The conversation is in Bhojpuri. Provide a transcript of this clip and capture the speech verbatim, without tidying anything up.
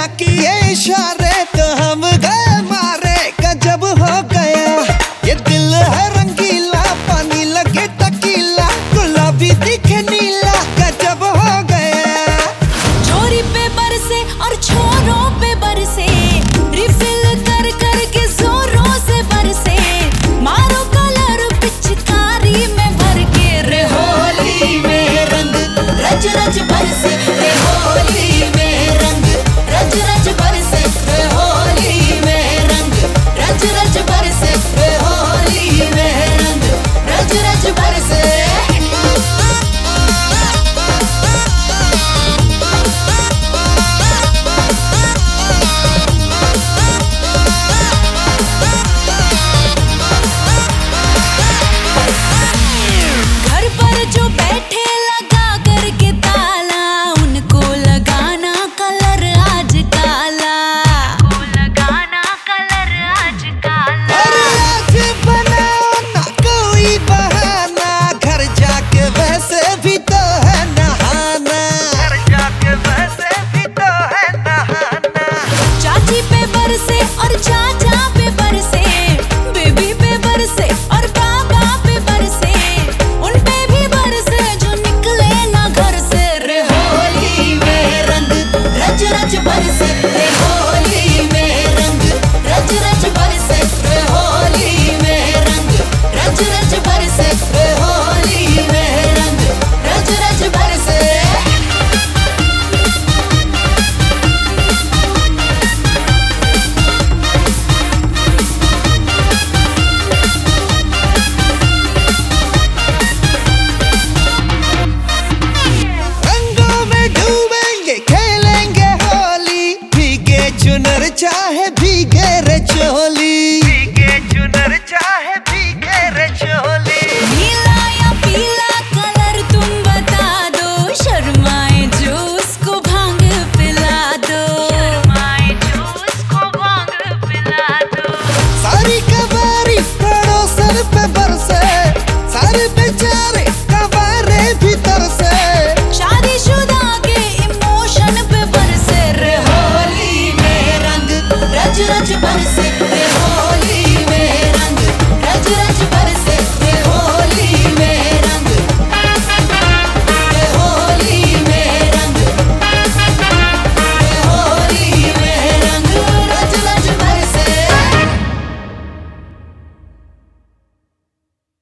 किए इशारे तो हम गए मारे। गजब हो गया ये दिल है रंगीला, पानी लगे टकीला, गुलाबी दिखे नीला। गजब हो गया चोरी पे बरसे और छोरों पे बरसे, रिफिल कर कर के जोरों से बरसे। मारो कलर पिचकारी में भर के, रे होली में रंग रज रज बरसे, रे होली में रंग रज रज बरसे, रे होली में रंग रज रज बरसे, रे होली में रंग रज रज बरसे। घर पर जो बैठे लगा करके ताला, उनको लगाना कलर आज काला, उनको लगाना कलर आज काला। और आज बनाओ ना कोई बहाना, घर जाके वैसे भी तो है नहाना। घर जाके वैसे भी तो है नहाना। चाची पे बरसे और चाचा पे बरसे, बेबी पे बरसे और बाबा पे बरसे। उन पे भी बरसे जो निकले ना घर से, रे होली में रंग रज रज बरसे, रे होली में रंग रज रज बरसे, रे होली में रंग रज रज बरसे, रे होली में रंग रज रज बरसे। रंगों में डूबेंगे खेलेंगे होली, भीगे चुनर चाहे